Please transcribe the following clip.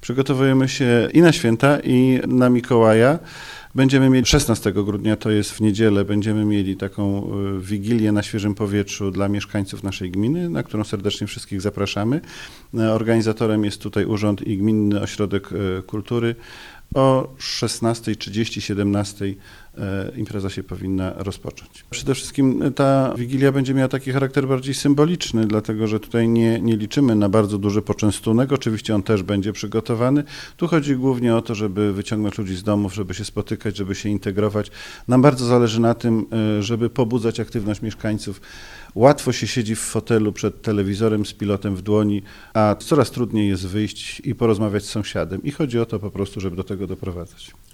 Przygotowujemy się i na święta, i na Mikołaja. Będziemy mieli 16 grudnia, to jest w niedzielę, będziemy mieli taką wigilię na świeżym powietrzu dla mieszkańców naszej gminy, na którą serdecznie wszystkich zapraszamy. Organizatorem jest tutaj Urząd i Gminny Ośrodek Kultury. O 16:30, 17:00 impreza się powinna rozpocząć. Przede wszystkim ta Wigilia będzie miała taki charakter bardziej symboliczny, dlatego że tutaj nie liczymy na bardzo duży poczęstunek. Oczywiście on też będzie przygotowany. Tu chodzi głównie o to, żeby wyciągnąć ludzi z domów, żeby się spotykać, żeby się integrować. Nam bardzo zależy na tym, żeby pobudzać aktywność mieszkańców. Łatwo się siedzi w fotelu przed telewizorem z pilotem w dłoni, a coraz trudniej jest wyjść i porozmawiać z sąsiadem. I chodzi o to po prostu, żeby do tego doprowadzać.